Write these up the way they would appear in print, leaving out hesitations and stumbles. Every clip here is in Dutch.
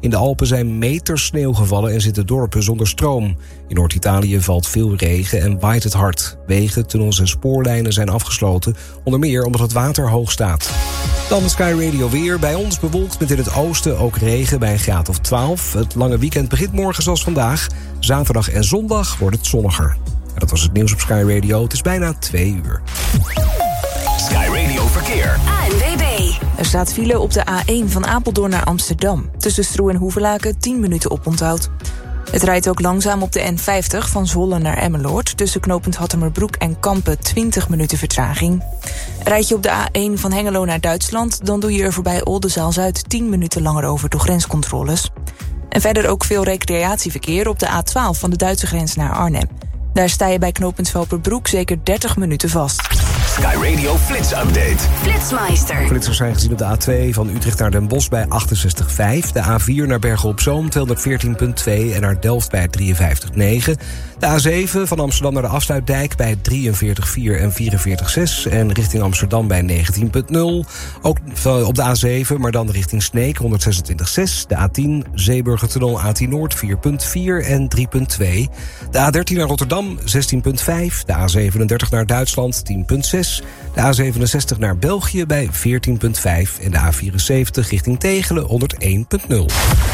In de Alpen zijn meters sneeuw gevallen en zitten dorpen zonder stroom. In Noord-Italië valt veel regen en waait het hard. Wegen, tunnels en spoorlijnen zijn afgesloten, onder meer omdat het water hoog staat. Dan Sky Radio weer. Bij ons bewolkt met in het oosten ook regen bij een graad of 12. Het lange weekend begint morgen zoals vandaag. Zaterdag en zondag wordt het zonniger. En dat was het nieuws op Sky Radio. Het is bijna 2 uur. Sky Radio Verkeer. ANWB. Er staat file op de A1 van Apeldoorn naar Amsterdam. Tussen Stroe en Hoevelaken 10 minuten oponthoud. Het rijdt ook langzaam op de N50 van Zwolle naar Emmeloord. Tussen knooppunt Hattemerbroek en Kampen 20 minuten vertraging. Rijd je op de A1 van Hengelo naar Duitsland, dan doe je er voorbij Oldenzaal-Zuid 10 minuten langer over door grenscontroles. En verder ook veel recreatieverkeer op de A12 van de Duitse grens naar Arnhem. Daar sta je bij knooppunt Velperbroek zeker 30 minuten vast. Sky Radio Flits Update. Flitsmeister. Flitsers zijn gezien op de A2 van Utrecht naar Den Bosch bij 68,5. De A4 naar Bergen op Zoom 214,2 en naar Delft bij 53,9. De A7 van Amsterdam naar de Afsluitdijk bij 43,4 en 44,6. En richting Amsterdam bij 19,0. Ook op de A7, maar dan richting Sneek 126,6. De A10 Zeeburgertunnel A10 Noord 4,4 en 3,2. De A13 naar Rotterdam 16,5. De A37 naar Duitsland 10,6. De A67 naar België bij 14,5. En de A74 richting Tegelen 101,0.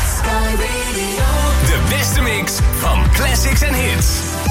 De beste mix van classics en hits.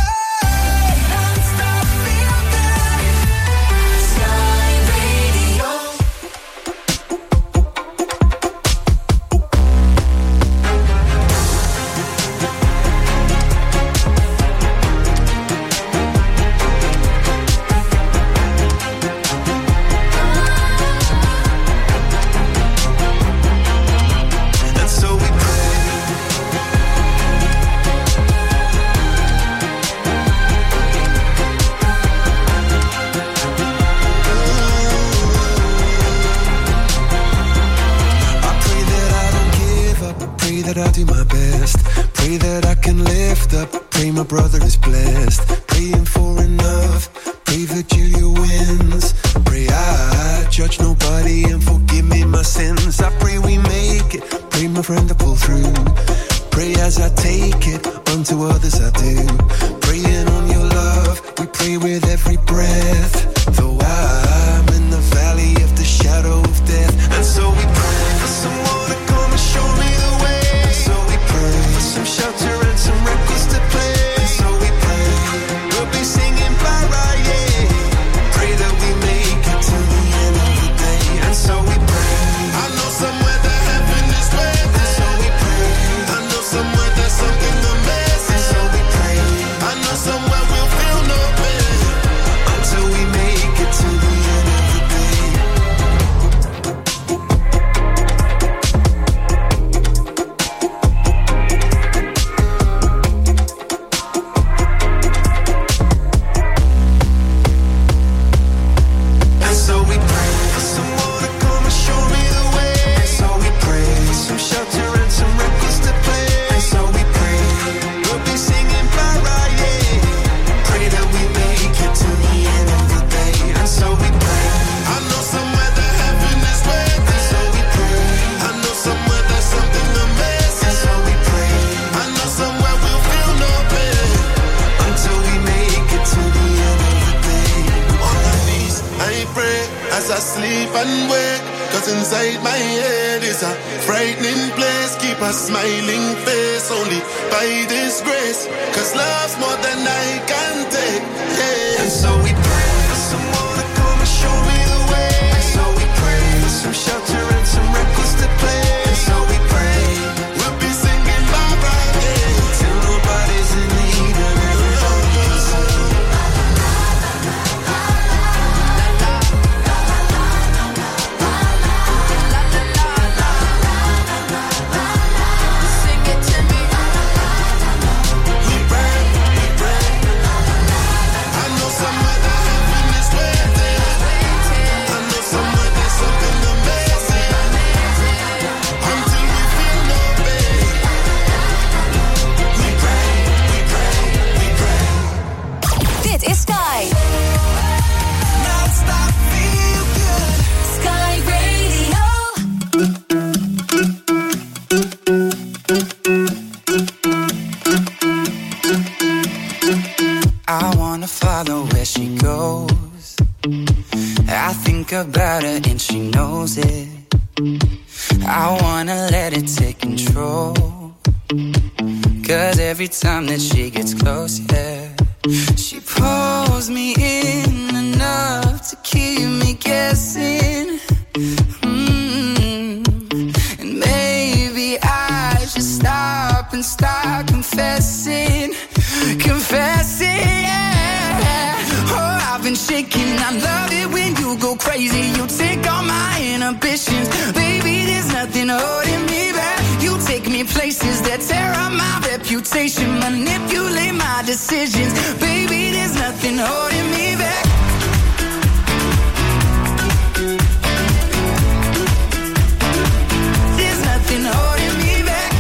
that I do my best. Pray that I can lift up. Pray my brother is blessed. Praying for enough. Pray that Julia wins. Pray I judge nobody and forgive me my sins. I pray we make it. Pray my friend to pull through. Pray as I take it. Unto others I do. Praying on your love. We pray with every breath. Though I'm in the valley of the shadow of death. And so we pray for someone to come and show me the way. And so we pray for some shelter and some records to play. And so we pray we'll be singing bye-bye, yeah. Pray that we make it to the end of the day. And so we pray. I know somewhere that heaven is waiting. And so we pray. I know somewhere there's something amazing. And so we pray. I know somewhere we'll feel no pain until we make it to the end of the day. And so we pray for someone to come and show me the way. And so we pray for some shelter and some records to play. And so we pray we'll be singing bye-bye, yeah. Pray that we make it to the end of the day. And so we pray. I know somewhere that heaven is waiting. And so we pray. I know somewhere there's something amazing. And so we pray. I know somewhere we'll feel no pain until we make it to the end of the day. On my knees, I pray as I sleep and wake. 'Cause inside my head is a frightening place. Keep a smiling face only by this grace. 'Cause love's more than I can take, yeah. And so we pray for someone to come and show me the way. And so we pray for some shelter and some records to play. And so we pray we'll be singing bye-bye, yeah. Till nobody's in need and everybody's sing it to me. We pray, we pray. I know somewhere that heaven is waiting. I know somewhere there's something amazing. knows it. I wanna let it take control. 'Cause every time that she gets close, yeah, she pulls me in enough to keep me guessing. And maybe I should stop and start confessing. Confessing, yeah. Oh, I've been shaking. I love it when you go crazy. You take all my inhibitions. Baby, there's nothing holding me back. You take me places that tear up my reputation. Manipulate my decisions. Baby, there's nothing holding me back. There's nothing holding me back.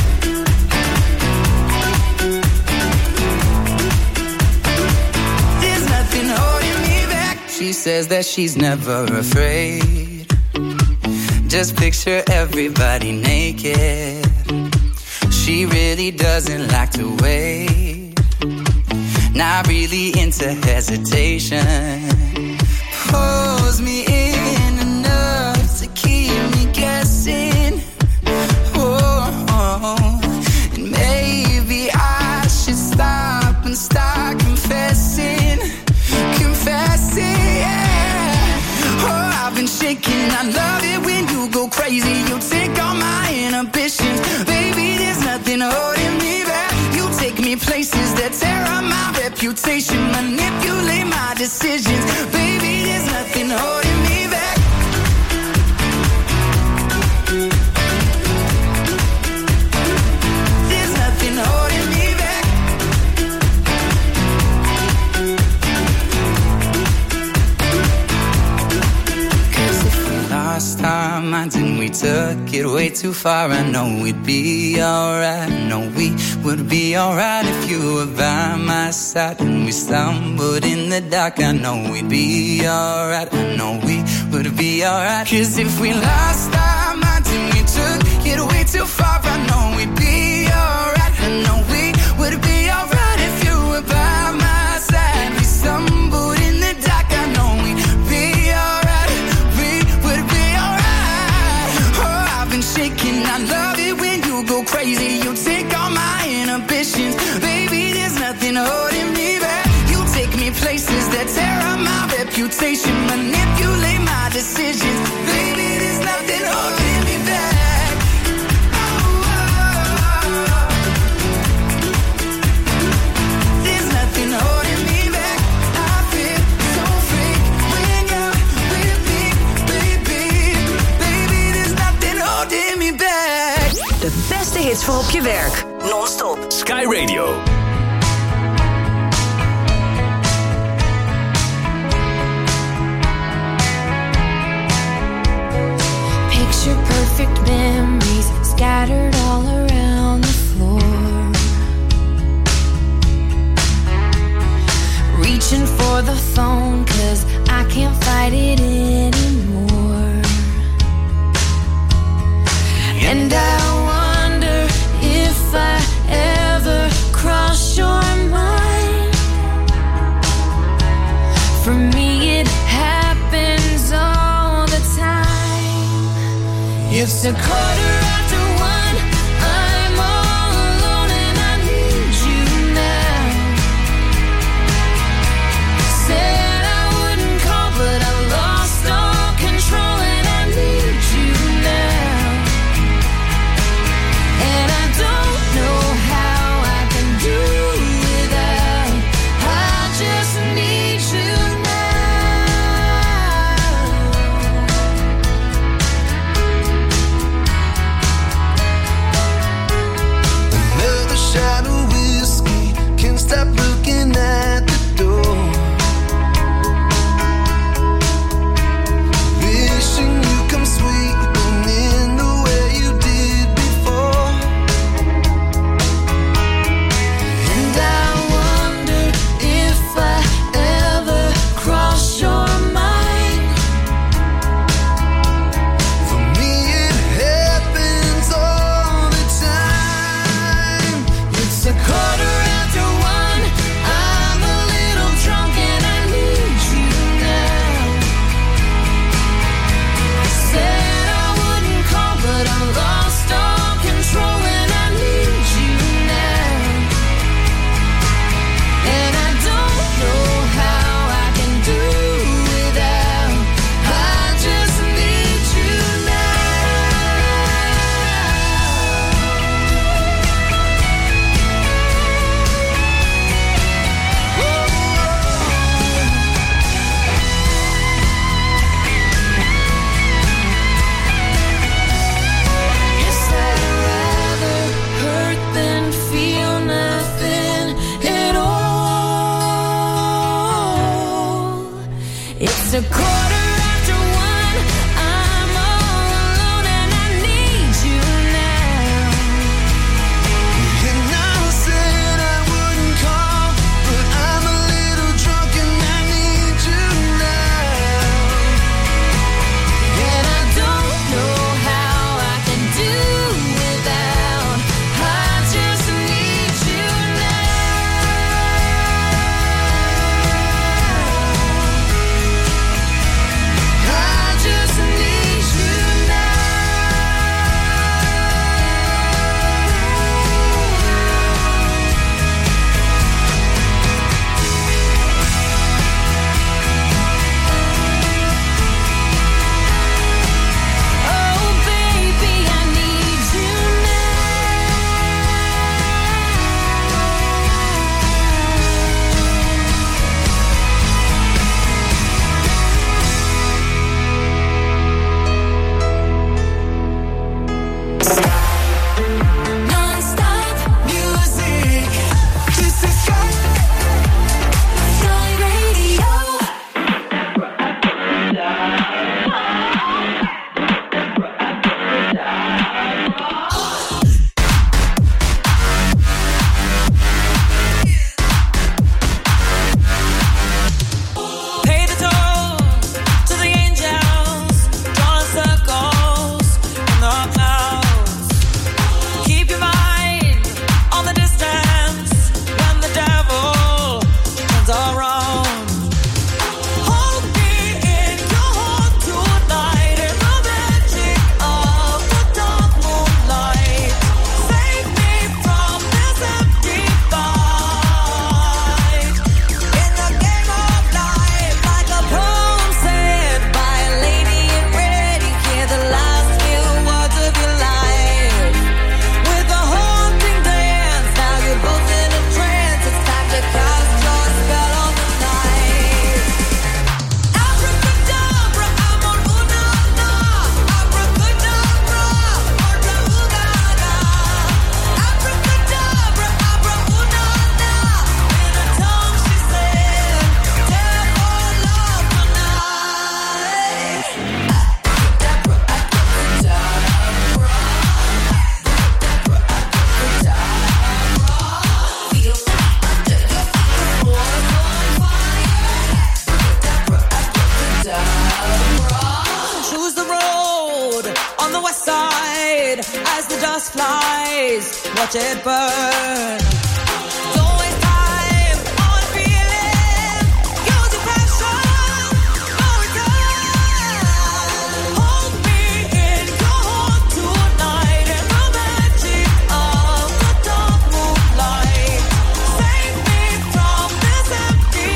There's nothing holding me back. She says that she's never afraid. Just picture everybody naked. She really doesn't like to wait. Not really into hesitation. Pulls me in enough to keep me guessing. Oh, and maybe I should stop and start confessing. Confessing, yeah. Oh, I've been shaking. I love it when you go crazy. You take all my inhibitions. Baby, there's nothing holding me back. You take me places that tear up my reputation. Manipulate my decisions. Baby, there's nothing holding me back. There's nothing holding me back. Lost our minds and we took it way too far. I know we'd be alright. I know we would be alright if you were by my side. And we stumbled in the dark. I know we'd be alright. I know we would be alright. 'Cause if we lost our minds and we took it way too far, I know we'd be alright. I know we would be alright if you were by my side. We stumbled in the dark. I know we'd be alright. Shaking, I love it when you go crazy. You take all my inhibitions. Baby, there's nothing holding me back. You take me places that tear up my reputation. Manipulate my decisions. Baby, there's nothing holding me back. There's nothing holding me back. I feel so free when you're with me, baby. Baby, there's nothing holding me back. De beste hits voor op je werk. Non-stop. Sky Radio. Picture perfect memories scattered all around the floor. Reaching for the phone 'cause I can't fight it anymore. And I wonder if I ever cross your mind. For me it happens all the time. It's a 1:15. I'm all alone and I need you now. Said I wouldn't call but I lost all control and I need you now. And I don't know how I can do without. I just need you now. a 1:15. I'm all alone and I need you now. And I said I wouldn't call, but I'm a little drunk and I need you now. And I don't know how I can do without. I just need you now. I just need you now. Oh baby, I need you now. Non-stop music. This is Sky Radio. Pay the toll to the angels, drawing circles in the clouds. Keep your mind on the distance when the devil turns around. Hold me in your heart tonight in the magic of the dark moonlight. Save me from this empty fight. In the game of life, like a poem said by a lady in red, you hear the last few words of your life. With a haunting dance, now you're both in a trance. It's time to cast your spell on the night. Abracadabra, amor una na. Abracadabra, otra ugana. Abracadabra, abra una na. In a tongue she said, tell for love tonight. Choose the road on the west side as the dust flies. Watch it burn. Don't waste time on feeling. Use your passion. No return. Hold me in your heart tonight in the magic of the dark moonlight. Save me from this empty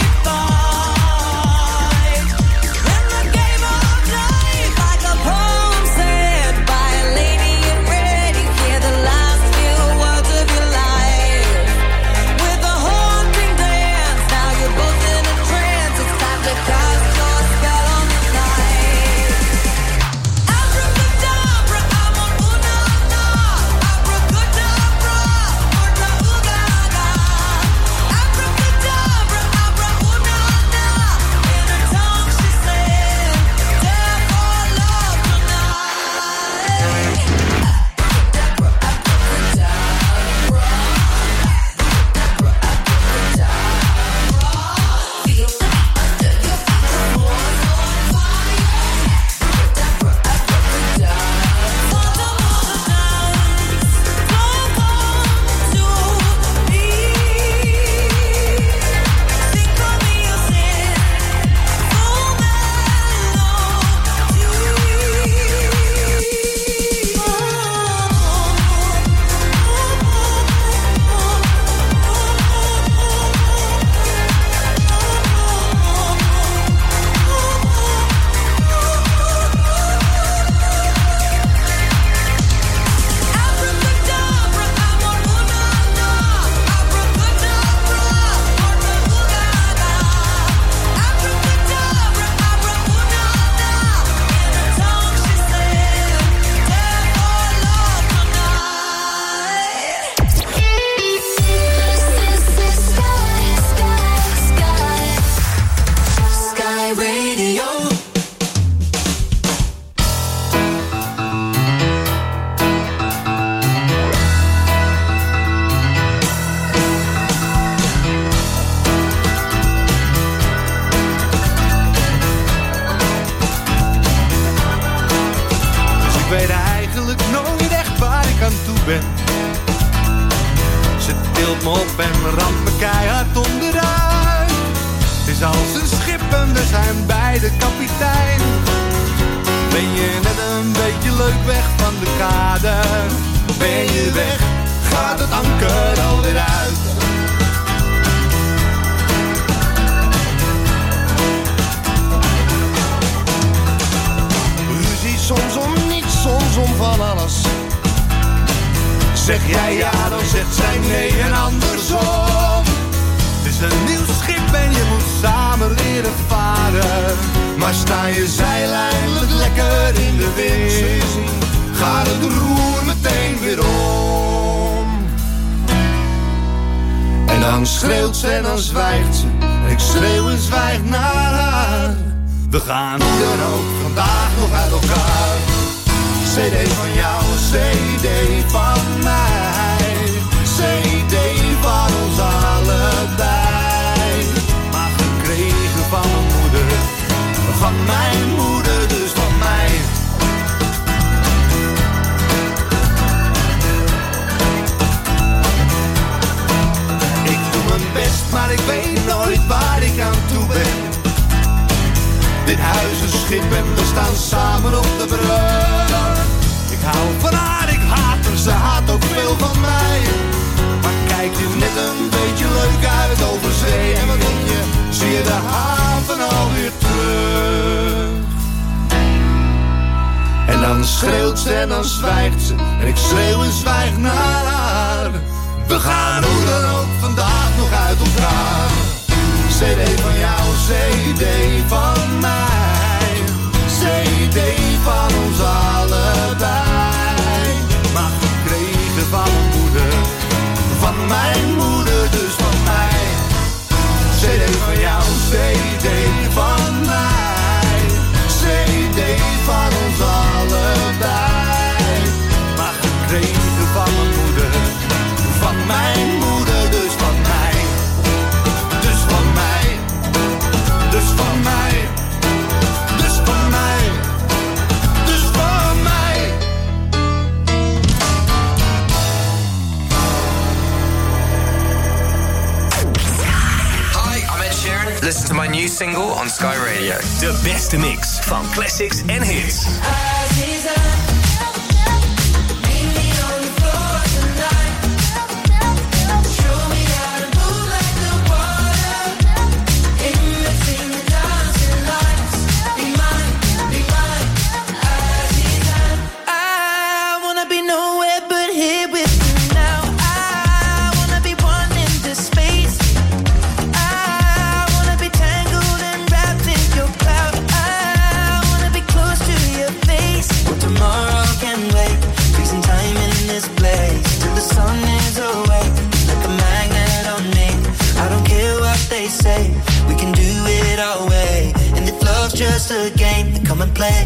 fight. In the game of life, like a poem said by a lady in red, you hear the last few words of your life. ben. Ze tilt me op en ramt me keihard onderuit. Het is als een schip en we zijn beide kapitein. Ben je net een beetje leuk weg van de kade? Ben je weg, gaat het anker alweer uit. Ruzie soms om niets, soms om van alles. Zeg jij ja, dan zegt zij nee en andersom. Het is een nieuw schip en je moet samen leren varen. Maar sta je zeil eindelijk lekker in de wind, gaat het roer meteen weer om. En dan schreeuwt ze en dan zwijgt ze. En ik schreeuw en zwijg naar haar. We gaan hoe dan ook vandaag nog uit elkaar. CD van jou, CD van mij. CD van ons allebei. Maar gekregen van mijn moeder. Van mijn moeder, dus van mij. Ik doe mijn best, maar ik weet nooit waar ik aan toe ben. Dit huis is schip en we staan samen op de brug. Ik hou van haar, ik haat haar, ze haat ook veel van mij. Maar kijk je net een beetje leuk uit over zee. En wat denk je, zie je de haven alweer terug. En dan schreeuwt ze en dan zwijgt ze. En ik schreeuw en zwijg naar haar. We gaan hoe dan ook vandaag nog uit elkaar. CD van jou, CD van mij. CD van ons allebei. Maar gekregen van mijn moeder. Van mijn moeder, dus van mij. CD van jou, CD van mij. CD van ons allebei. Maar gekregen van mijn moeder. Van mijn moeder, dus van mij. Dus van mij. Dus van mij. Dus van mij. Dus van mij. Hi, I'm Ed Sheeran. Listen to my new single on Sky Radio. De beste mix van classics en hits. Just a game, come and play.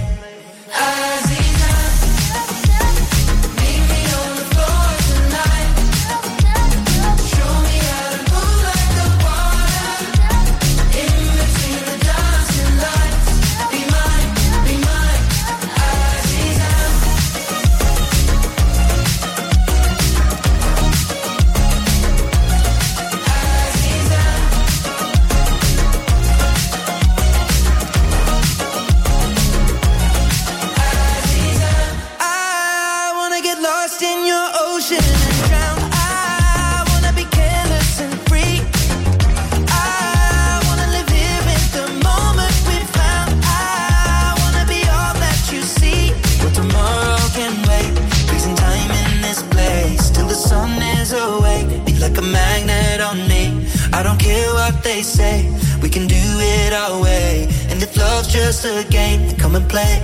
They say we can do it our way, and if love's just a game, then come and play.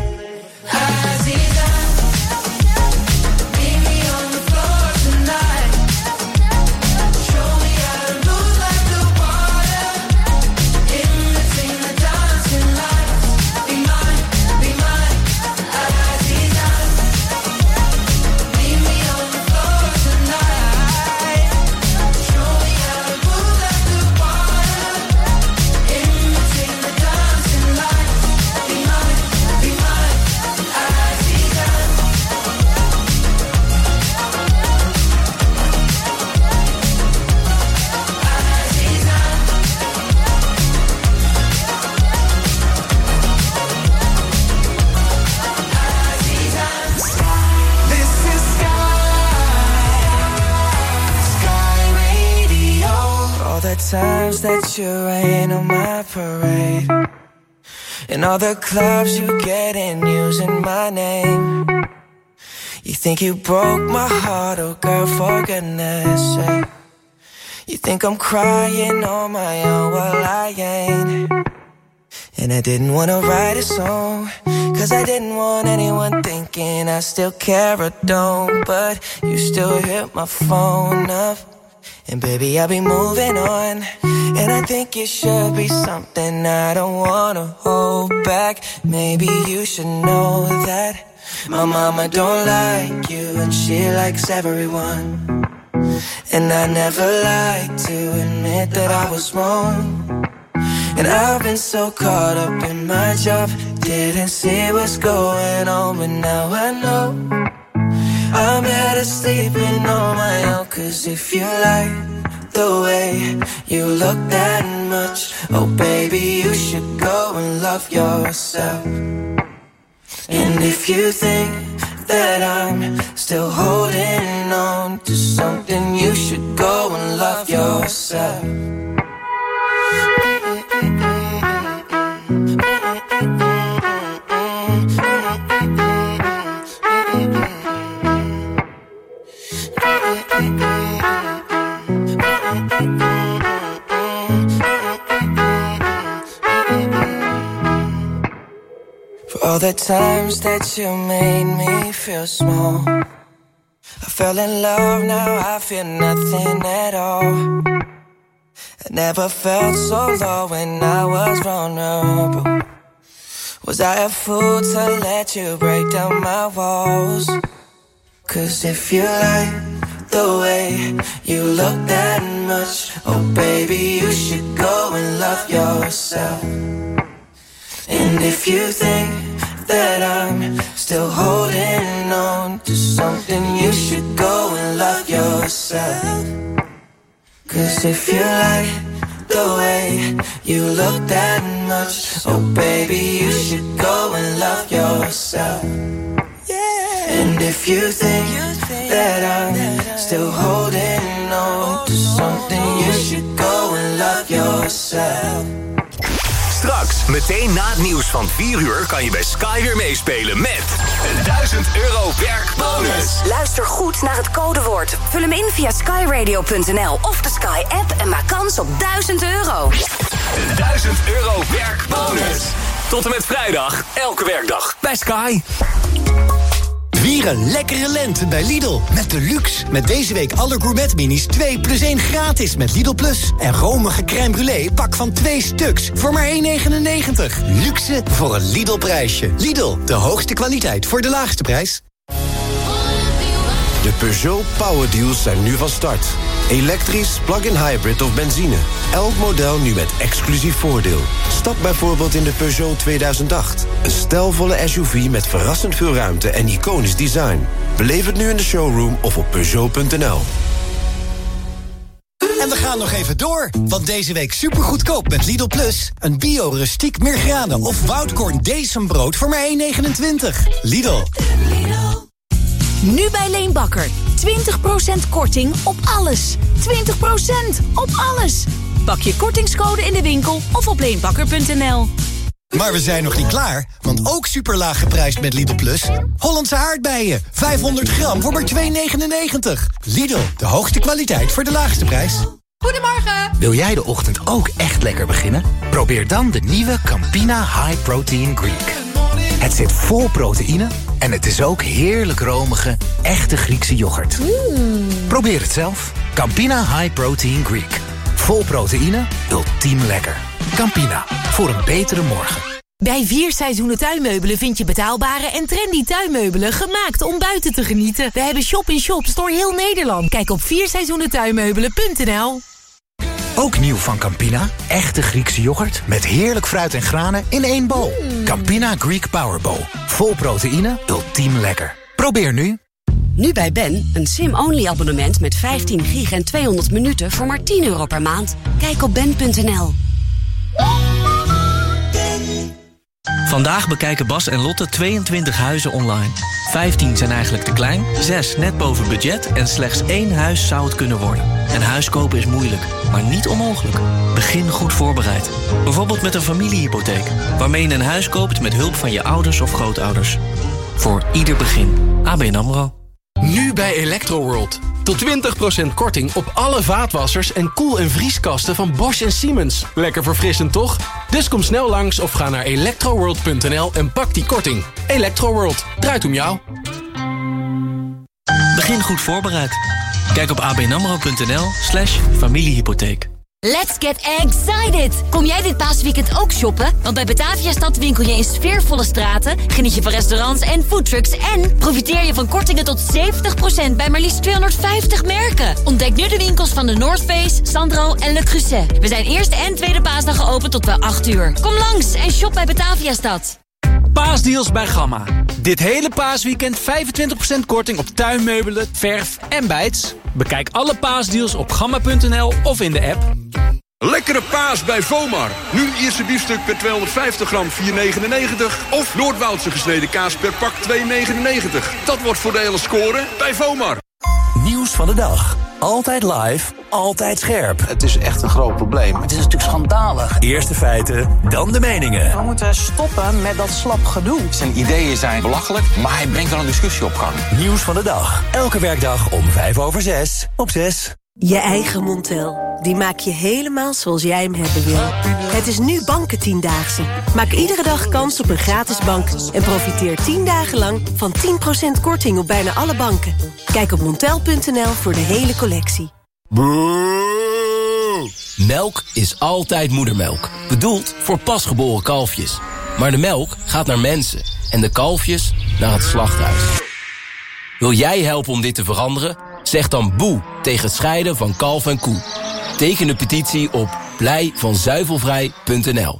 the times that you rain on my parade, and all the clubs you get in using my name. You think you broke my heart, oh girl, for goodness sake. You think I'm crying on my own, well I ain't. And I didn't wanna write a song, cause I didn't want anyone thinking I still care or don't. But you still hit my phone up, and baby I'll be moving on. And I think it should be something I don't wanna hold back. Maybe you should know that my mama don't like you, and she likes everyone. And I never like to admit that I was wrong. And I've been so caught up in my job, didn't see what's going on, but now I know I'm better sleeping on my own. Cause if you like the way you look that much, oh baby, you should go and love yourself. And if you think that I'm still holding on to something, you should go and love yourself. For all the times that you made me feel small, I fell in love, now I feel nothing at all. I never felt so low when I was vulnerable. Was I a fool to let you break down my walls? Cause if you like the way you look that much, oh baby, you should go and love yourself. And if you think that I'm still holding on to something, you should go and love yourself. Cause if you like the way you look that much, oh baby, you should go and love yourself. And if you think that I'm still holding on to something, you should go and love yourself. Straks, meteen na het nieuws van 4 uur, kan je bij Sky weer meespelen met een €1000 werkbonus. Luister goed naar het codewoord. Vul hem in via skyradio.nl of de Sky app en maak kans op €1000. Een €1000 werkbonus. Tot en met vrijdag, elke werkdag bij Sky. Vier een lekkere lente bij Lidl. Met de luxe. Met deze week alle gourmet minis 2+1 gratis met Lidl Plus. En romige crème brûlée pak van 2 stuks voor maar €1,99. Luxe voor een Lidl prijsje. Lidl, de hoogste kwaliteit voor de laagste prijs. De Peugeot Power Deals zijn nu van start. Elektrisch, plug-in hybrid of benzine. Elk model nu met exclusief voordeel. Stap bijvoorbeeld in de Peugeot 2008. Een stijlvolle SUV met verrassend veel ruimte en iconisch design. Beleef het nu in de showroom of op Peugeot.nl. En we gaan nog even door, want deze week supergoedkoop met Lidl Plus. Een bio-rustiek Meergranen of Woudkorn Decembrood voor maar €1,29. Lidl. Nu bij Leenbakker. 20% korting op alles. 20% op alles. Pak je kortingscode in de winkel of op leenbakker.nl. Maar we zijn nog niet klaar, want ook superlaag geprijsd met Lidl Plus. Hollandse aardbeien, 500 gram voor maar €2,99. Lidl, de hoogste kwaliteit voor de laagste prijs. Goedemorgen. Wil jij de ochtend ook echt lekker beginnen? Probeer dan de nieuwe Campina High Protein Greek. Het zit vol proteïne en het is ook heerlijk romige, echte Griekse yoghurt. Probeer het zelf. Campina High Protein Greek. Vol proteïne, ultiem lekker. Campina, voor een betere morgen. Bij 4 Seizoenen Tuinmeubelen vind je betaalbare en trendy tuinmeubelen gemaakt om buiten te genieten. We hebben shop-in-shops door heel Nederland. Kijk op 4seizoenentuinmeubelen.nl. Ook nieuw van Campina, echte Griekse yoghurt met heerlijk fruit en granen in 1 bowl. Campina Greek Power Bowl. Vol proteïne, ultiem lekker. Probeer nu. Nu bij Ben, een SIM-only abonnement met 15 gig en 200 minuten voor maar €10 per maand. Kijk op ben.nl. Vandaag bekijken Bas en Lotte 22 huizen online. 15 zijn eigenlijk te klein, 6 net boven budget en slechts 1 huis zou het kunnen worden. Een huis kopen is moeilijk, maar niet onmogelijk. Begin goed voorbereid. Bijvoorbeeld met een familiehypotheek, waarmee je een huis koopt met hulp van je ouders of grootouders. Voor ieder begin. ABN AMRO. Nu bij Electroworld. Tot 20% korting op alle vaatwassers en koel- en vrieskasten van Bosch en Siemens. Lekker verfrissend, toch? Dus kom snel langs of ga naar electroworld.nl en pak die korting. Electroworld, draait om jou. Begin goed voorbereid. Kijk op abnamro.nl/familiehypotheek. Let's get excited! Kom jij dit paasweekend ook shoppen? Want bij Bataviastad winkel je in sfeervolle straten, geniet je van restaurants en foodtrucks en profiteer je van kortingen tot 70% bij maar liefst 250 merken. Ontdek nu de winkels van de North Face, Sandro en Le Creuset. We zijn eerste en tweede paasdag geopend tot wel 8 uur. Kom langs en shop bij Bataviastad. Paasdeals bij Gamma. Dit hele paasweekend 25% korting op tuinmeubelen, verf en bijts. Bekijk alle paasdeals op gamma.nl of in de app. Lekkere paas bij Vomar. Nu Ierse biefstuk per 250 gram 4,99. Of Noordwoudse gesneden kaas per pak 2,99. Dat wordt voordelig scoren bij Vomar. Nieuws van de dag. Altijd live, altijd scherp. Het is echt een groot probleem. Het is natuurlijk schandalig. Eerste feiten, dan de meningen. We moeten stoppen met dat slap gedoe. Zijn ideeën zijn belachelijk, maar hij brengt wel een discussie op gang. Nieuws van de dag. Elke werkdag om 5:06 op 6. Je eigen Montel. Die maak je helemaal zoals jij hem hebben wil. Het is nu Banken-10-daagse. Maak iedere dag kans op een gratis bank. En profiteer 10 dagen lang van 10% korting op bijna alle banken. Kijk op montel.nl voor de hele collectie. Boe! Melk is altijd moedermelk. Bedoeld voor pasgeboren kalfjes. Maar de melk gaat naar mensen. En de kalfjes naar het slachthuis. Wil jij helpen om dit te veranderen? Zeg dan boe tegen het scheiden van kalf en koe. Teken de petitie op blijvanzuivelvrij.nl.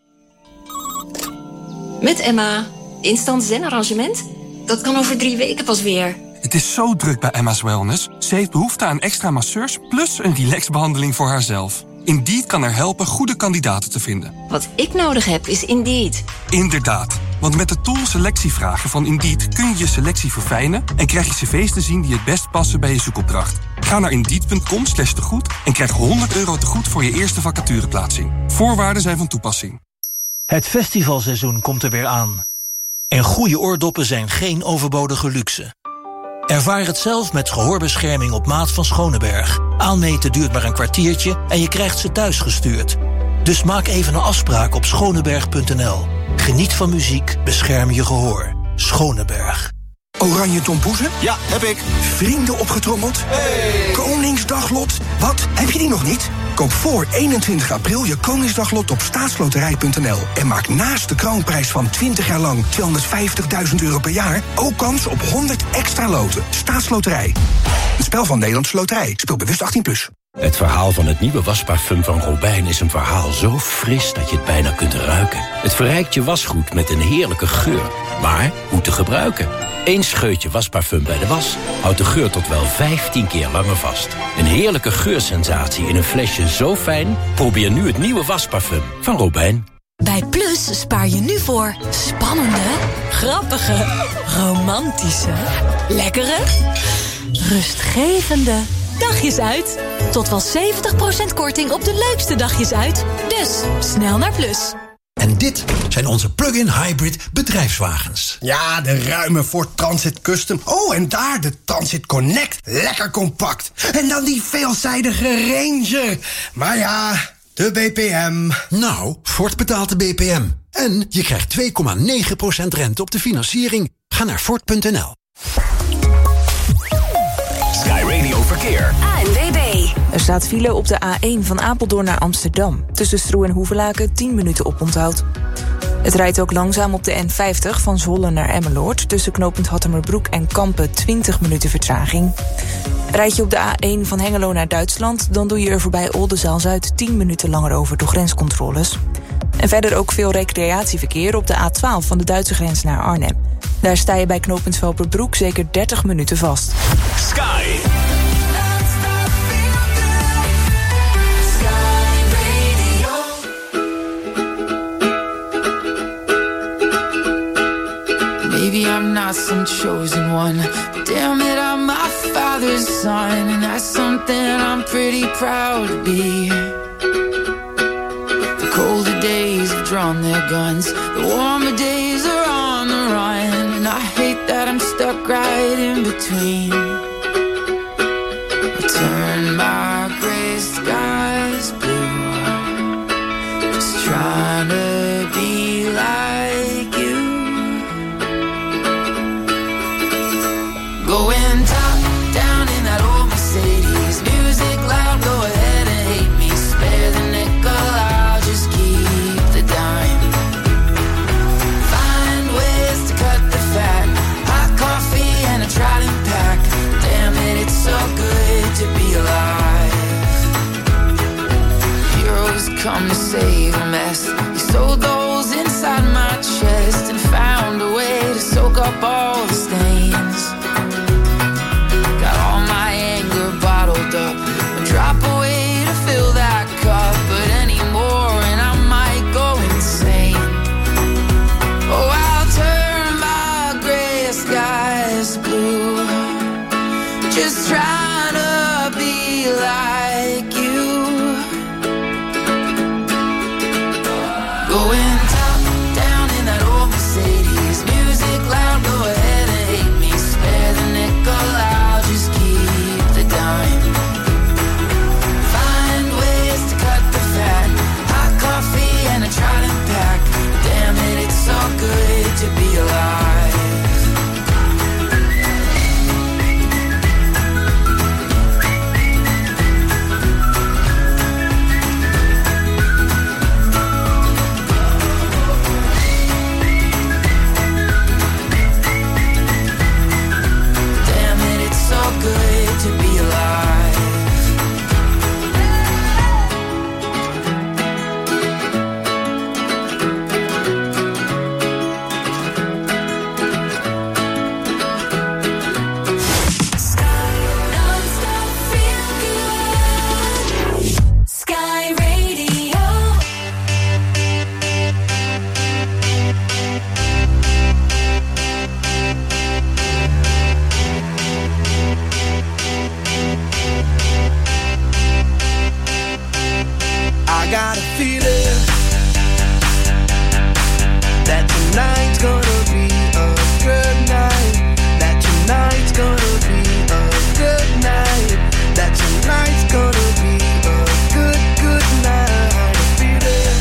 Met Emma. Instant zen-arrangement? Dat kan over 3 weken pas weer. Het is zo druk bij Emma's Wellness. Ze heeft behoefte aan extra masseurs plus een relaxbehandeling voor haarzelf. Indeed kan er helpen goede kandidaten te vinden. Wat ik nodig heb is Indeed. Inderdaad. Want met de tool selectievragen van Indeed kun je je selectie verfijnen en krijg je cv's te zien die het best passen bij je zoekopdracht. Ga naar Indeed.com/tegoed en krijg €100 tegoed voor je eerste vacatureplaatsing. Voorwaarden zijn van toepassing. Het festivalseizoen komt er weer aan. En goede oordoppen zijn geen overbodige luxe. Ervaar het zelf met gehoorbescherming op maat van Schoneberg. Aanmeten duurt maar een kwartiertje en je krijgt ze thuis gestuurd. Dus maak even een afspraak op schoneberg.nl. Geniet van muziek, bescherm je gehoor. Schoneberg. Oranje tompoezen? Ja, heb ik. Vrienden opgetrommeld? Hey. Koningsdaglot? Wat? Heb je die nog niet? Koop voor 21 april je Koningsdaglot op staatsloterij.nl. En maak naast de kroonprijs van 20 jaar lang €250.000 per jaar ook kans op 100 extra loten. Staatsloterij. Een spel van Nederlandse Loterij. Speel bewust 18+. Het verhaal van het nieuwe wasparfum van Robijn is een verhaal zo fris dat je het bijna kunt ruiken. Het verrijkt je wasgoed met een heerlijke geur. Maar hoe te gebruiken? 1 scheutje wasparfum bij de was houdt de geur tot wel 15 keer langer vast. Een heerlijke geursensatie in een flesje zo fijn? Probeer nu het nieuwe wasparfum van Robijn. Bij Plus spaar je nu voor spannende, grappige, romantische, lekkere, rustgevende dagjes uit. Tot wel 70% korting op de leukste dagjes uit. Dus snel naar Plus. En dit zijn onze plug-in hybrid bedrijfswagens. Ja, de ruime Ford Transit Custom. Oh, en daar de Transit Connect. Lekker compact. En dan die veelzijdige Ranger. Maar ja, de BPM. Nou, Ford betaalt de BPM. En je krijgt 2,9% rente op de financiering. Ga naar Ford.nl. Sky Radio Verkeer. ANWB. Er staat file op de A1 van Apeldoorn naar Amsterdam. Tussen Stroe en Hoevelaken 10 minuten oponthoud. Het rijdt ook langzaam op de N50 van Zwolle naar Emmeloord. Tussen knooppunt Hattemerbroek en Kampen 20 minuten vertraging. Rijd je op de A1 van Hengelo naar Duitsland, dan doe je er voorbij Oldenzaal-Zuid 10 minuten langer over door grenscontroles. En verder ook veel recreatieverkeer op de A12 van de Duitse grens naar Arnhem. Daar sta je bij knooppunt Velperbroek zeker 30 minuten vast. Sky. I'm chosen one. But damn it, I'm my father's son, and that's something I'm pretty proud to be. The colder days have drawn their guns, the warmer days are on the run, and I hate that I'm stuck right in between. I turn my gray skies blue, just trying to be like you. Going top down in that old Mercedes, music loud, go ahead and hate me. Spare the nickel, I'll just keep the dime. Find ways to cut the fat, hot coffee and a Trident pack. Damn it, it's so good to be alive. Heroes come to save a mess. You sold those inside my chest and found a way to soak up all the stains. Got all my anger bottled up, a drop away to fill that cup, but anymore and I might go insane. Oh, I'll turn my gray skies blue, just trying to be like you. Going top down in that old Mercedes, music loud, go ahead and hate me. Spare the nickel, I'll just keep the dime. Find ways to cut the fat, hot coffee and a Trident pack. Damn it, it's so good to be alive. Good to be alive. Sky Radio. I got a feeling that tonight's gonna be a good night. That tonight's gonna be a good night. That tonight's gonna be a good, good night. A feeling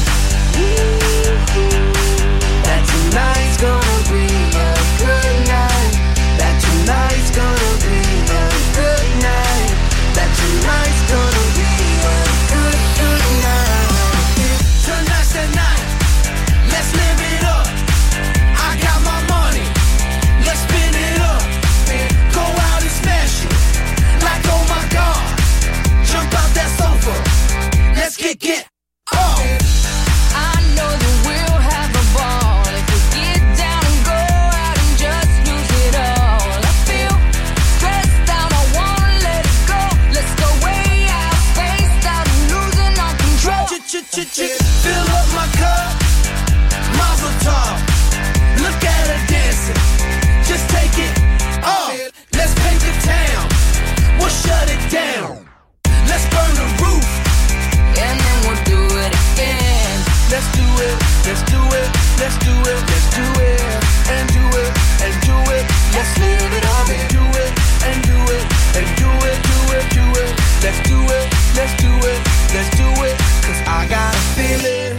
that tonight's gonna be a good night. That tonight's gonna be a good night. That tonight's gonna be a good, good night. Tonight's the night, let's live it up. I got my money, let's spin it up. Go out and smash it, like oh my God. Jump out that sofa, let's get up. I know that we'll have a ball if we get down and go out and just lose it all. I feel stressed out, I wanna let it go. Let's go way out, spaced out and losing our control. Fill up my cup, Mazel tov. Look at her dancing, just take it off. Let's paint the town, we'll shut it down. Let's burn the roof, and then we'll do it again. let's do it, let's do it, let's do it, let's do it, and do it, and do it. Let's live it up and do it, and do it, and do it, do it, do it. Let's do it, let's do it, let's do it. 'Cause I got a feeling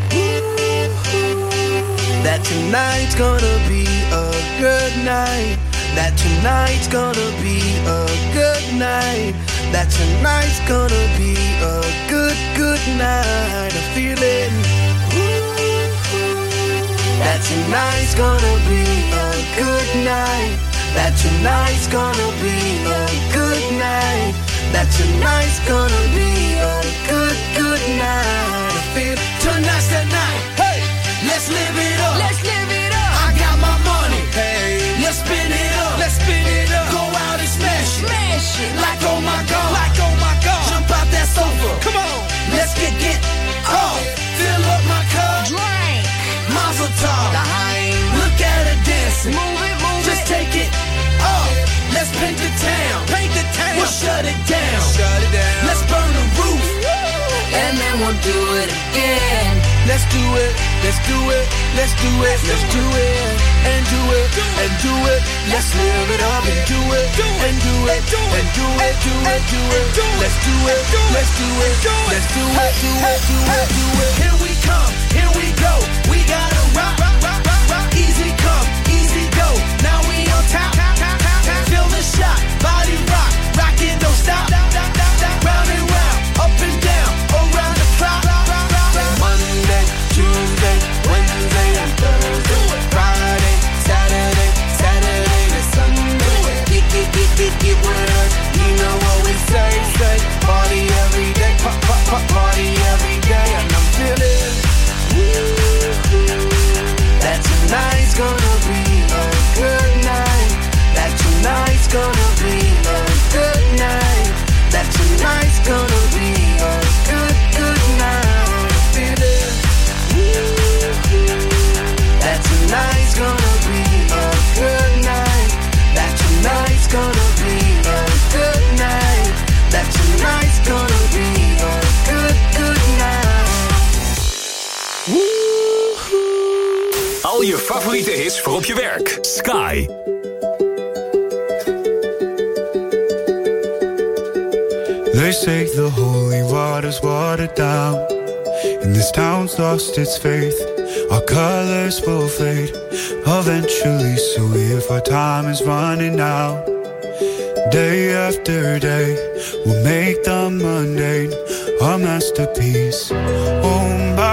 that tonight's gonna be a good night. That tonight's gonna be a good night. That tonight's gonna be a good, good night. A feeling that tonight's gonna be a good night. That tonight's gonna be a good night. That tonight's gonna be a good, good night. I feel tonight's the night. Hey, let's live it up. Let's live it up. I got my money. Hey, let's spin it up. Let's spin it up. Go out and smash it. Smash it. Like oh my God. Like oh my God. Jump out that sofa. Come on. Let's get off. Fill up my cup. Drink. Mazel tov. Daheim. Look at her dancing. Move it, move Just it. take let's paint the town. Paint the town. We'll shut it down. Shut it down. Let's burn the roof. And then we'll do it again. Let's do it. Let's do it. Let's do it. Let's do it. And do it. And do it. Let's live it up and do it. And do it. And do it. Do it. Do it. Let's do it. Let's do it. Let's do it. Do it. Do it. Do it. Here we come. Here we go. We gotta rock. Easy come. Easy go. Now we on top. Feel the shot. Body rock. Rockin', don't stop. Round and round. Up and down. Around the clock. Monday, Tuesday, Wednesday, and Thursday. Friday, Saturday, Saturday to Sunday. Get with us. You know what we say. Party every day. Party every day. And I'm feeling that tonight's gonna be a good night. That tonight's gonna be a good night. That tonight's gonna be a good night. Feeling that tonight's gonna be a good night. That tonight's gonna be a good night. That tonight's gonna be a good night. Al je favoriete hits voor op je werk. Sky. They say the holy water's watered down, and this town's lost its faith. Our colors will fade eventually, so if our time is running out, day after day, we'll make the mundane a masterpiece. Oh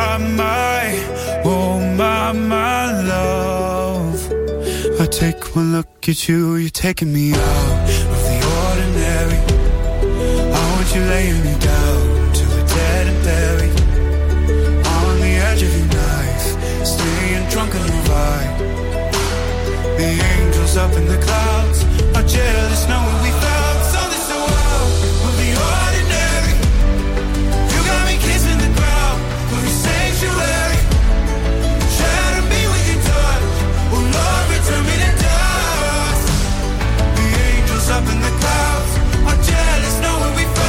my love, I take one look at you, you're taking me out of the ordinary. You're laying me down to a dead and buried on the edge of your knife, staying drunk on your vibe. The angels up in the clouds are jealous knowing we found something so out of the ordinary. You got me kissing the ground for your sanctuary. Shatter me with your touch, oh Lord, return me to dust. The angels up in the clouds are jealous knowing we found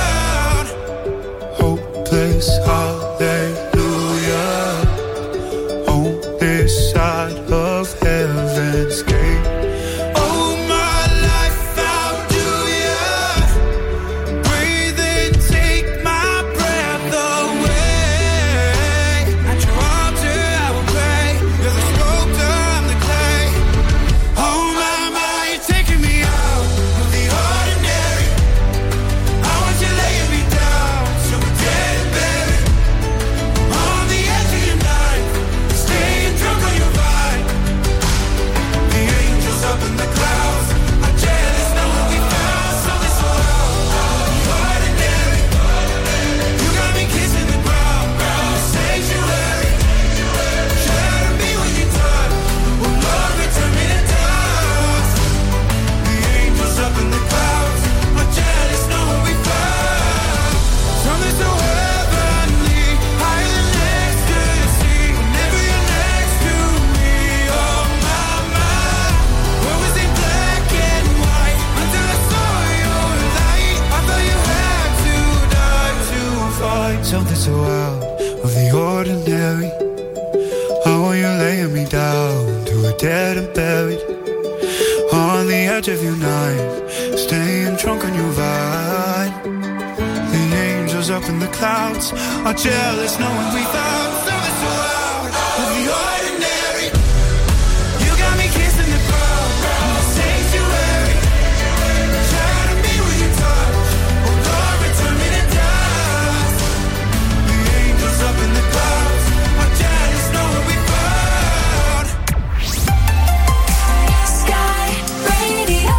hopeless, hallelujah, on this side of heaven's gate. Oh, my life, how do ya? Breathe and take my breath away. At your altar I will pray. You're the sculptor, I'm the clay. Oh, my, you're taking me out of the ordinary. I want you laying me down so we're dead and buried on the edge of your knife, staying drunk on your vibe. The angels up in the clouds are jealous knowing we found something so out of the ordinary. You got me kissing the ground, sanctuary. Shatter me with your touch, oh Lord, return me to dust. The angels up in the clouds are jealous knowing we found something so heavenly, higher than ecstasy. Whenever you're next to me, oh my, where was it black and white until I saw your light? I thought you had to die to fight something so out of the ordinary. How are you laying me down to a dead and buried on the edge of your knife, staying drunk on your vine. The angels up in the clouds are jealous knowing we found something so out of the ordinary. You got me kissing the ground, sanctuary. Shatter me with your touch, oh Lord, return me to dust. The angels up in the clouds are jealous knowing we found Sky Radio.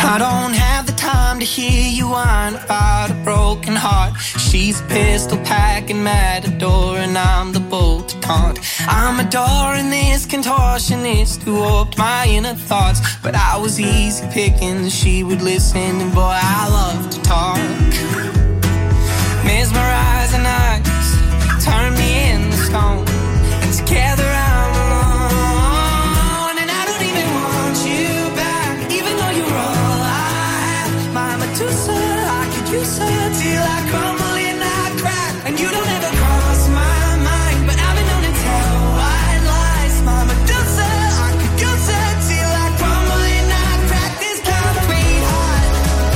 I don't have the time to hear you whine about a broken heart. She's a pistol packing matador and I'm the bull to taunt. I'm adoring this contortionist who warped my inner thoughts, but I was easy picking, she would listen, and boy, I love to talk. Mesmerizing eyes turn me into stone, and together I'm alone, and I don't even want you back, even though you're all I have. My Medusa, I could use her till I crumble and I crack, and you don't ever cross my mind, but I've been known to tell white lies. My Medusa, I could use her till I crumble and I crack. This concrete heart,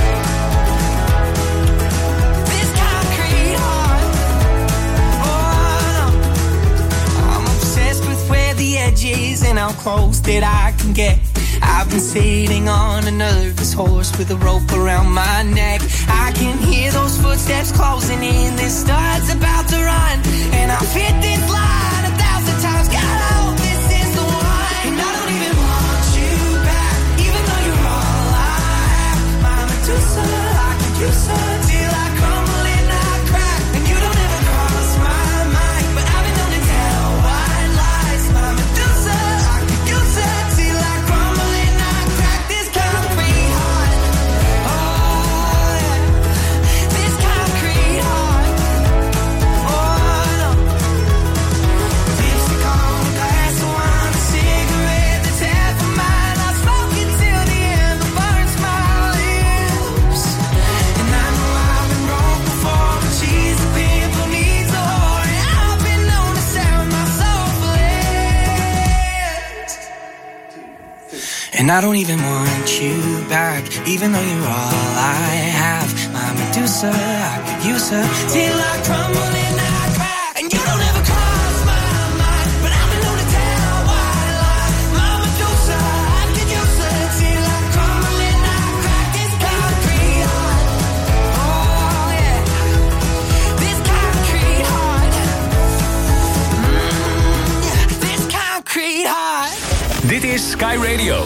this concrete heart. Oh no, I'm obsessed with where the edge is and how close that I can get. I've been sitting on a nervous horse with a rope around my neck. I can hear those footsteps closing in, this start's about to run, and I've hit this line 1,000 times. God, I hope this is the one. And I don't even want you back, even though you're all I have. My Medusa, I could use her till I crumble and I crack, and you don't ever cross my mind, but I've been known to tell white lies. My Medusa, I could use her till I crumble and I crack. This concrete heart, oh yeah, this concrete heart, oh no. Lipstick on a glass of wine, a cigarette that's half of mine. I smoke it till the end, it burns my lips. And I know I've been wrong before, but she's a pimple, needs a whore, and I've been known to sell my soul for less. And I don't even want you back, even though you're all I have. My Medusa, I could use her till I crumble and I crack, and you don't ever cross my mind, but I've been known to tell white lies. My Medusa, I could use her till I crumble and I crack. This concrete heart, oh yeah, this concrete heart, yeah, this concrete heart. Dit is Sky Radio.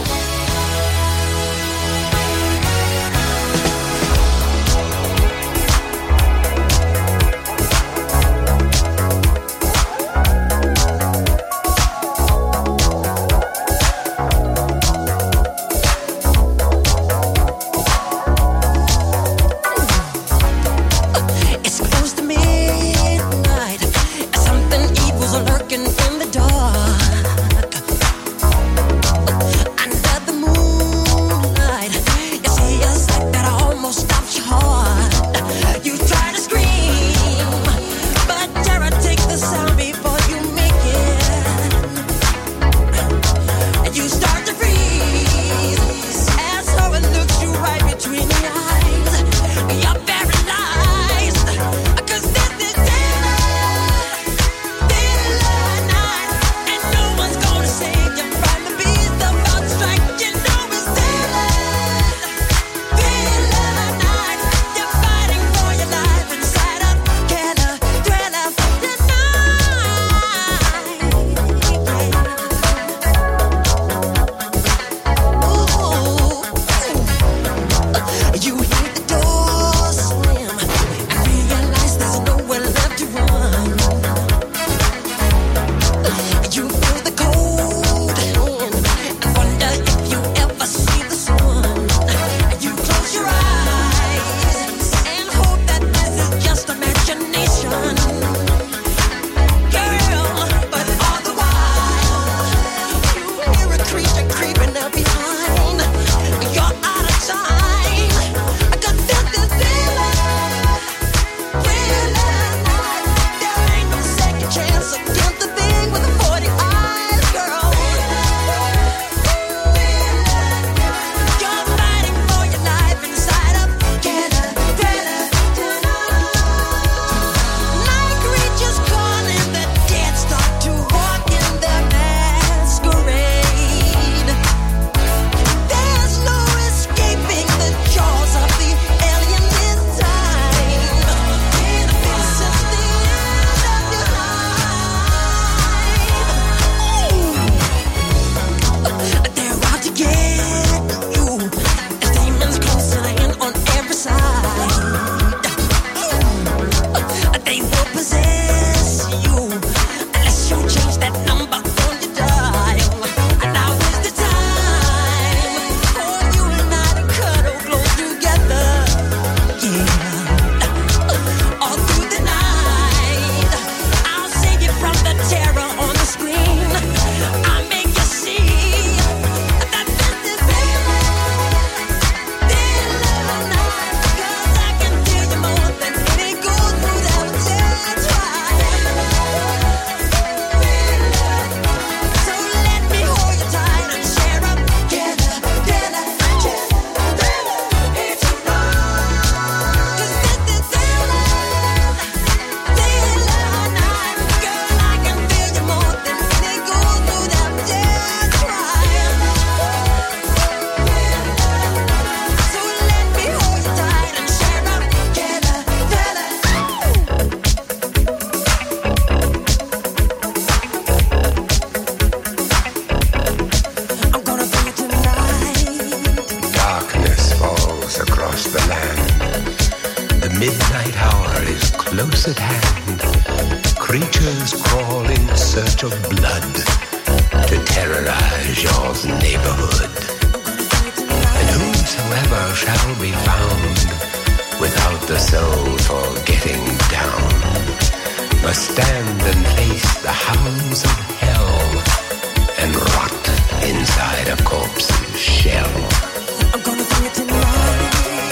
close at hand. Creatures crawl in search of blood to terrorize your neighborhood. And whosoever shall be found without the soul for getting down must stand and face the hounds of hell and rot inside a corpse's shell. I'm gonna do it tonight.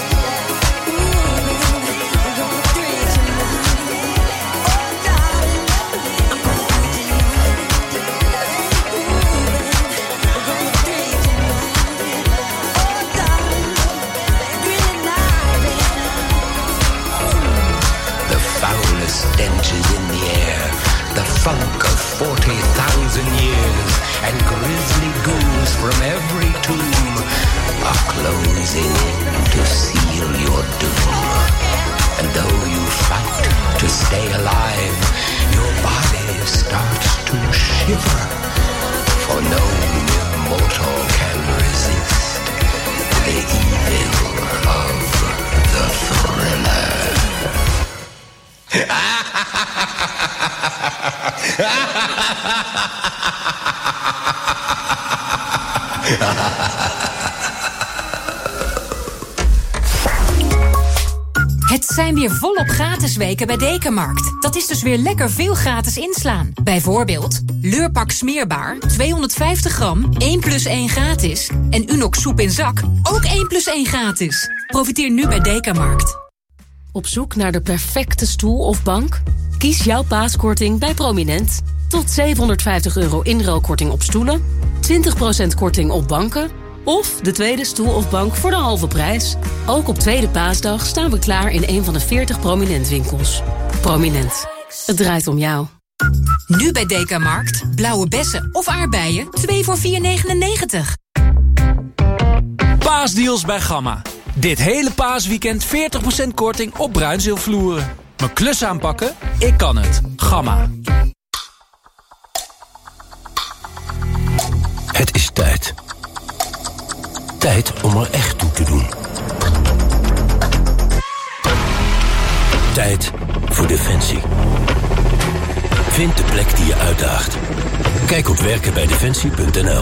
Stenches in the air, the funk of 40,000 years, and grisly ghouls from every tomb are closing in to seal your doom. And though you fight to stay alive, your body starts to shiver, for no mere mortal can resist the evil of the thriller. Het zijn weer volop gratis weken bij Dekamarkt. Dat is dus weer lekker veel gratis inslaan. Bijvoorbeeld Leurpak smeerbaar, 250 gram, 1 + 1 gratis. En Unox soep in zak, ook 1 + 1 gratis. Profiteer nu bij Dekamarkt. Op zoek naar de perfecte stoel of bank? Kies jouw paaskorting bij Prominent. Tot €750 inruilkorting op stoelen, 20% korting op banken of de tweede stoel of bank voor de halve prijs. Ook op tweede paasdag staan we klaar in een van de 40 Prominent winkels. Prominent, het draait om jou. Nu bij Dekamarkt, blauwe bessen of aardbeien, 2 voor €4,99. Paasdeals bij Gamma. Dit hele paasweekend 40% korting op bruinzeelvloeren. Mijn klus aanpakken? Ik kan het. Gamma. Het is tijd. Tijd om er echt toe te doen. Tijd voor Defensie. Vind de plek die je uitdaagt. Kijk op werkenbijdefensie.nl.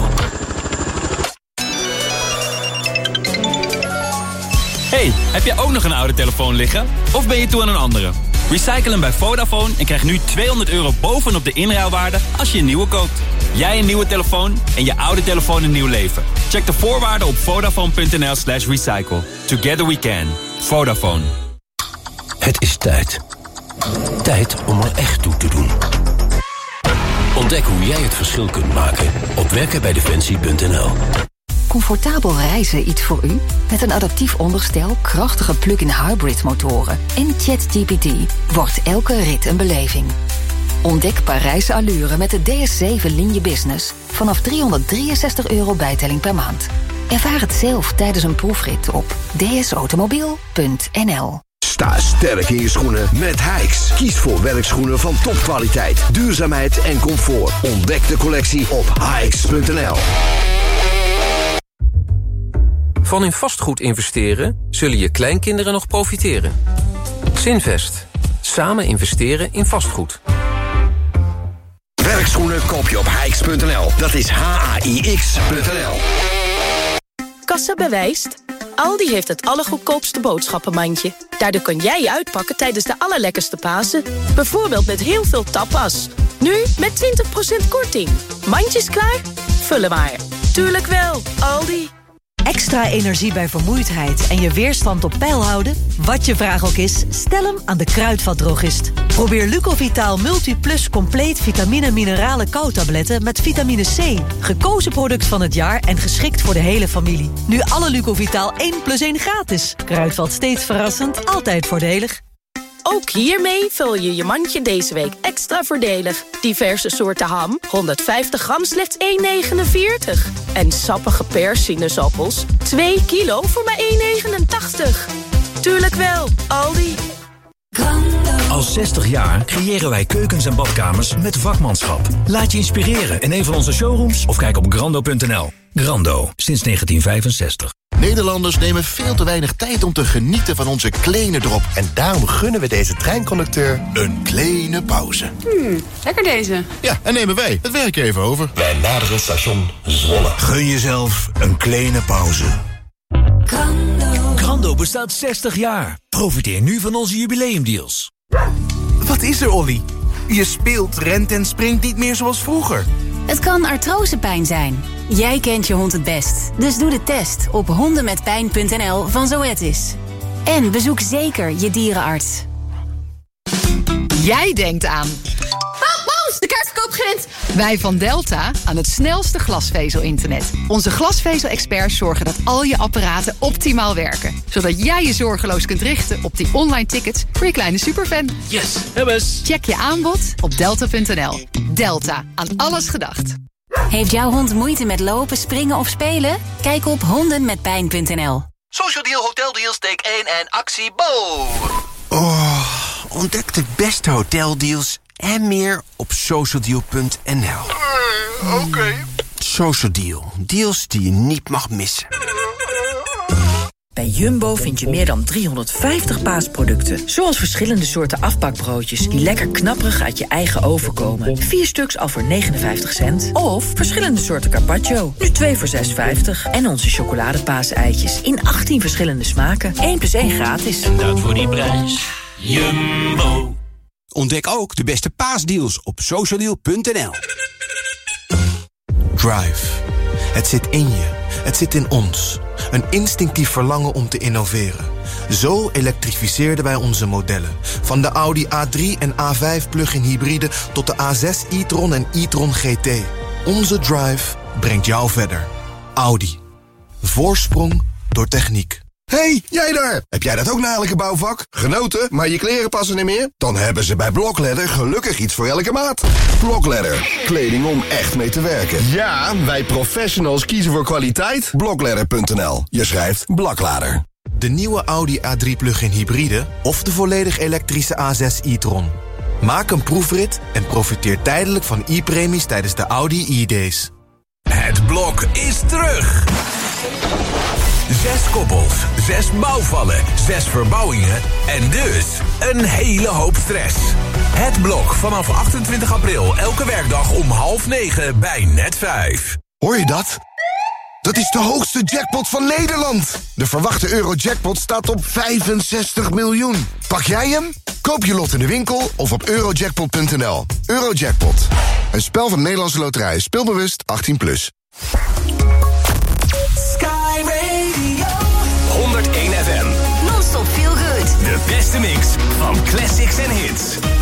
Hey, heb jij ook nog een oude telefoon liggen? Of ben je toe aan een andere? Recycle hem bij Vodafone en krijg nu €200 bovenop de inruilwaarde als je een nieuwe koopt. Jij een nieuwe telefoon en je oude telefoon een nieuw leven. Check de voorwaarden op vodafone.nl/recycle. Together we can. Vodafone. Het is tijd. Tijd om er echt toe te doen. Ontdek hoe jij het verschil kunt maken op werkenbijdefensie.nl. Comfortabel reizen iets voor u? Met een adaptief onderstel, krachtige plug-in hybrid motoren en ChatGPT wordt elke rit een beleving. Ontdek Parijse allure met de DS7 Ligne Business vanaf €363 bijtelling per maand. Ervaar het zelf tijdens een proefrit op dsautomobiel.nl. Sta sterk in je schoenen met Hijks. Kies voor werkschoenen van topkwaliteit, duurzaamheid en comfort. Ontdek de collectie op hijks.nl. Van in vastgoed investeren zullen je kleinkinderen nog profiteren. Zinvest. Samen investeren in vastgoed. Werkschoenen koop je op hijks.nl. Dat is HAIX.nl. Kassa bewijst. Aldi heeft het allergoedkoopste boodschappenmandje. Daardoor kan jij je uitpakken tijdens de allerlekkerste Pasen. Bijvoorbeeld met heel veel tapas. Nu met 20% korting. Mandjes klaar? Vullen maar. Tuurlijk wel, Aldi. Extra energie bij vermoeidheid en je weerstand op peil houden? Wat je vraag ook is, stel hem aan de Kruidvatdrogist. Probeer Lucovitaal Multiplus Compleet Vitamine Mineralen Koutabletten met vitamine C. Gekozen product van het jaar en geschikt voor de hele familie. Nu alle Lucovitaal 1 + 1 gratis. Kruidvat steeds verrassend, altijd voordelig. Ook hiermee vul je je mandje deze week extra voordelig. Diverse soorten ham, 150 gram, slechts €1,49. En sappige perssinezappels, 2 kilo voor maar €1,89. Tuurlijk wel, Aldi. Al 60 jaar creëren wij keukens en badkamers met vakmanschap. Laat je inspireren in een van onze showrooms of kijk op grando.nl. Grando, sinds 1965. Nederlanders nemen veel te weinig tijd om te genieten van onze kleine drop. En daarom gunnen we deze treinconducteur een kleine pauze. Lekker deze. Ja, en nemen wij het werk even over. Wij naderen station Zwolle. Gun jezelf een kleine pauze. Grando bestaat 60 jaar. Profiteer nu van onze jubileumdeals. Wat is er, Olly? Je speelt, rent en springt niet meer zoals vroeger. Het kan artrosepijn zijn. Jij kent je hond het best. Dus doe de test op hondenmetpijn.nl van Zoetis. En bezoek zeker je dierenarts. Jij denkt aan... Paus, de kaartverkoop begint! Wij van Delta aan het snelste glasvezel-internet. Onze glasvezel-experts zorgen dat al je apparaten optimaal werken. Zodat jij je zorgeloos kunt richten op die online tickets voor je kleine superfan. Yes, hebbes! Check je aanbod op delta.nl. Delta, aan alles gedacht. Heeft jouw hond moeite met lopen, springen of spelen? Kijk op hondenmetpijn.nl. Social Deal Hotel Deals take 1 en actie Bo. Oh, ontdek de beste hoteldeals en meer op socialdeal.nl. Oké. Social Deal. Deals die je niet mag missen. Bij Jumbo vind je meer dan 350 paasproducten. Zoals verschillende soorten afbakbroodjes die lekker knapperig uit je eigen oven komen. 4 stuks al voor 59 cent. Of verschillende soorten carpaccio. Nu 2 voor 6,50. En onze chocoladepaaseitjes in 18 verschillende smaken. 1 + 1 gratis. En dat voor die prijs. Jumbo. Ontdek ook de beste paasdeals op socialdeal.nl. Drive. Het zit in je. Het zit in ons. Een instinctief verlangen om te innoveren. Zo elektrificeerden wij onze modellen. Van de Audi A3 en A5 plug-in hybride tot de A6 e-tron en e-tron GT. Onze drive brengt jou verder. Audi. Voorsprong door techniek. Hey, jij daar! Heb jij dat ook na elke bouwvak? Genoten, maar je kleren passen niet meer? Dan hebben ze bij Blokledder gelukkig iets voor elke maat. Blokledder. Kleding om echt mee te werken. Ja, wij professionals kiezen voor kwaliteit. Blokledder.nl. Je schrijft Blaklader. De nieuwe Audi A3 plug-in hybride of de volledig elektrische A6 e-tron. Maak een proefrit en profiteer tijdelijk van e-premies tijdens de Audi e-days. Het blok is terug. 6 koppels, 6 bouwvallen, 6 verbouwingen en dus een hele hoop stress. Het blok vanaf 28 april, elke werkdag om 8:30 bij Net5. Hoor je dat? Dat is de hoogste jackpot van Nederland. De verwachte Eurojackpot staat op 65 miljoen. Pak jij hem? Koop je lot in de winkel of op eurojackpot.nl. Eurojackpot. Een spel van de Nederlandse Loterij. Speelbewust 18+. Sky Radio 101 FM. Non-stop feel good. De beste mix van classics en hits.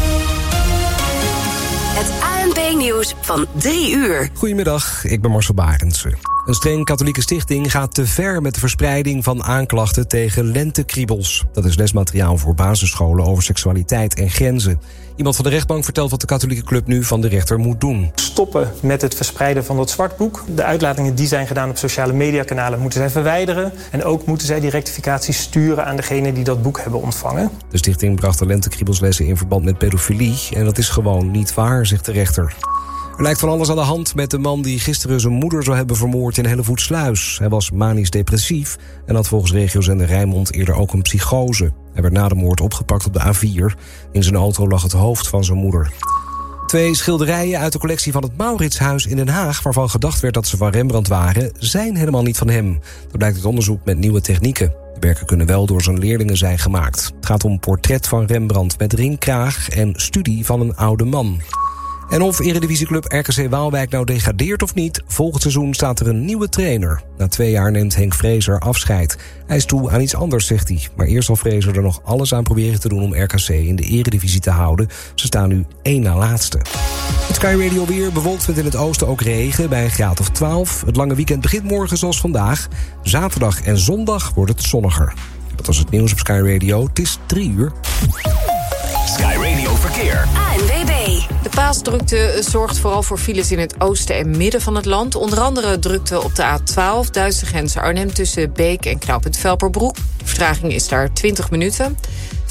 Het ANP-nieuws van 3 uur. Goedemiddag, ik ben Marcel Barendse. Een streng katholieke stichting gaat te ver met de verspreiding van aanklachten tegen lentekriebels. Dat is lesmateriaal voor basisscholen over seksualiteit en grenzen. Iemand van de rechtbank vertelt wat de katholieke club nu van de rechter moet doen. Stoppen met het verspreiden van dat zwartboek. De uitlatingen die zijn gedaan op sociale mediakanalen moeten zij verwijderen. En ook moeten zij die rectificaties sturen aan degene die dat boek hebben ontvangen. De stichting bracht de lentekriebelslessen in verband met pedofilie. En dat is gewoon niet waar, zegt de rechter. Er lijkt van alles aan de hand met de man die gisteren zijn moeder zou hebben vermoord in Hellevoetsluis. Hij was manisch depressief en had volgens regiozender Rijnmond eerder ook een psychose. Hij werd na de moord opgepakt op de A4. In zijn auto lag het hoofd van zijn moeder. 2 schilderijen uit de collectie van het Mauritshuis in Den Haag, waarvan gedacht werd dat ze van Rembrandt waren, zijn helemaal niet van hem. Dat blijkt uit onderzoek met nieuwe technieken. De werken kunnen wel door zijn leerlingen zijn gemaakt. Het gaat om portret van Rembrandt met ringkraag en studie van een oude man. En of eredivisieclub RKC Waalwijk nou degradeert of niet, volgend seizoen staat er een nieuwe trainer. Na 2 jaar neemt Henk Vrezer afscheid. Hij is toe aan iets anders, zegt hij. Maar eerst zal Vrezer er nog alles aan proberen te doen om RKC in de eredivisie te houden. Ze staan nu 1 na laatste. Het Sky Radio weer bewolkt met in het oosten ook regen bij een graad of 12. Het lange weekend begint morgen zoals vandaag. Zaterdag en zondag wordt het zonniger. Dat was het nieuws op Sky Radio. Het is 3 uur. Sky Radio Verkeer. ANWB. De paasdrukte zorgt vooral voor files in het oosten en midden van het land. Onder andere drukte op de A12, Duitse grens Arnhem tussen Beek en knooppunt Velperbroek. De vertraging is daar 20 minuten.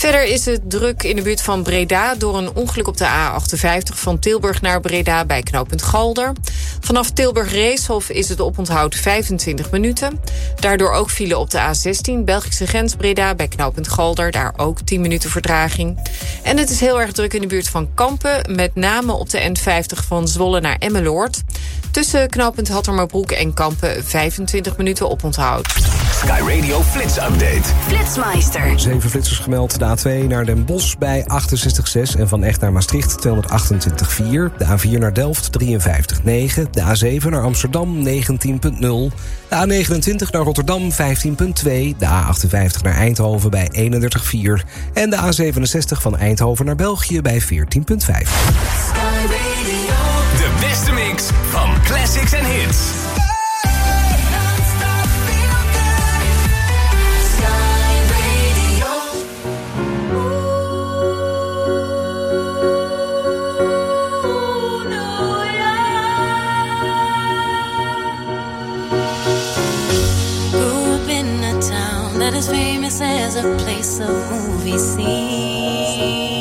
Verder is het druk in de buurt van Breda door een ongeluk op de A58 van Tilburg naar Breda bij knooppunt Galder. Vanaf Tilburg-Reeshof is het oponthoud 25 minuten. Daardoor ook file op de A16 Belgische grens Breda bij knooppunt Galder. Daar ook 10 minuten vertraging. En het is heel erg druk in de buurt van Kampen, met name op de N50 van Zwolle naar Emmeloord. Tussen knooppunt Hattermerbroek en Kampen 25 minuten oponthoud. Sky Radio Flits Update. Flitsmeister. 7 flitsers gemeld. De A2 naar Den Bosch bij 68,6 en van Echt naar Maastricht 228,4. De A4 naar Delft 53,9. De A7 naar Amsterdam 19,0. De A29 naar Rotterdam 15,2. De A58 naar Eindhoven bij 31,4. En de A67 van Eindhoven naar België bij 14,5. De beste mix van classics en hits. That is famous as a place of movie scenes.